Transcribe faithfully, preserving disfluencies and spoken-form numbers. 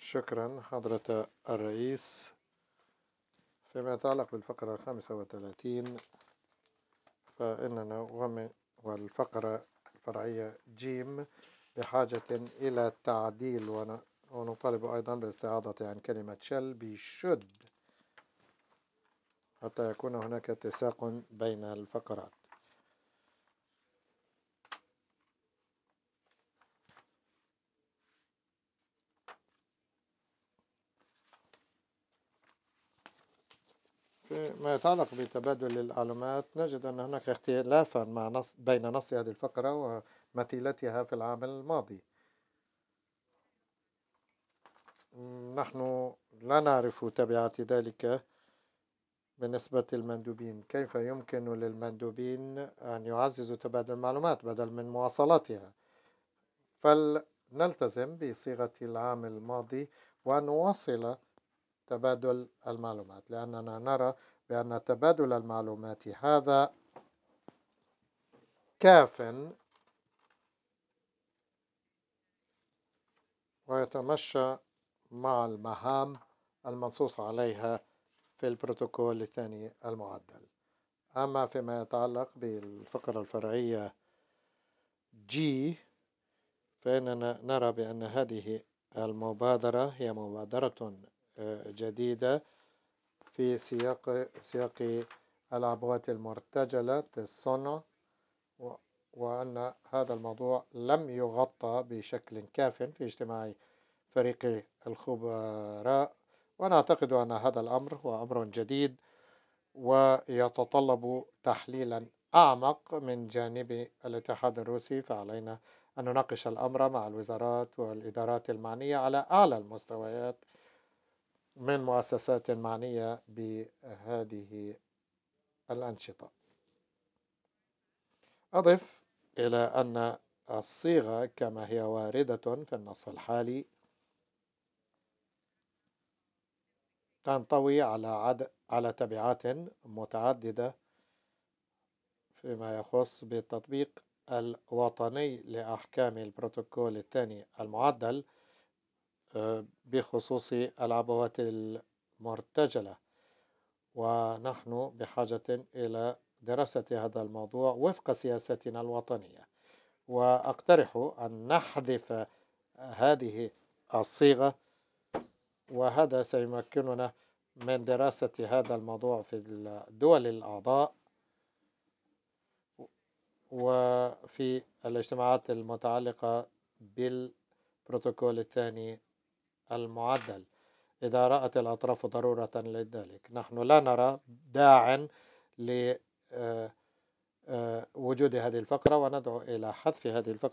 شكرا حضرة الرئيس. فيما يتعلق بالفقرة الخامسة وثلاثين فإننا ومن والفقرة الفرعية جيم بحاجة إلى تعديل، ونطالب أيضا بالاستعاضة عن كلمة shall بشد حتى يكون هناك اتساق بين الفقرات. فيما يتعلق بتبادل المعلومات نجد أن هناك اختلافا مع نص بين نص هذه الفقرة ومثيلتها في العام الماضي. نحن لا نعرف تبعات ذلك بالنسبة للمندوبين. كيف يمكن للمندوبين أن يعززوا تبادل المعلومات بدل من مواصلاتها؟ فلنلتزم بصيغة العام الماضي ونواصل تبادل المعلومات، لأننا نرى بأن تبادل المعلومات هذا كاف ويتمشى مع المهام المنصوص عليها في البروتوكول الثاني المعدل. أما فيما يتعلق بالفقرة الفرعية جي فإننا نرى بأن هذه المبادرة هي مبادرة جديدة في سياق سياق العبوات المرتجلة الصنع، وأن هذا الموضوع لم يغطى بشكل كاف في اجتماع فريق الخبراء، وأنا أعتقد أن هذا الأمر هو أمر جديد ويتطلب تحليلا أعمق من جانب الاتحاد الروسي، فعلينا أن نناقش الأمر مع الوزارات والإدارات المعنية على أعلى المستويات من مؤسسات معنية بهذه الأنشطة. أضف إلى أن الصيغة كما هي واردة في النص الحالي تنطوي على عد... على تبعات متعددة فيما يخص بالتطبيق الوطني لأحكام البروتوكول الثاني المعدل بخصوص العبوات المرتجلة، ونحن بحاجة إلى دراسة هذا الموضوع وفق سياستنا الوطنية. وأقترح أن نحذف هذه الصيغة، وهذا سيمكننا من دراسة هذا الموضوع في الدول الأعضاء وفي الاجتماعات المتعلقة بالبروتوكول الثاني المعدل إذا رأت الأطراف ضرورة لذلك. نحن لا نرى داعٍ لوجود هذه الفقرة، وندعو إلى حذف هذه الفقرة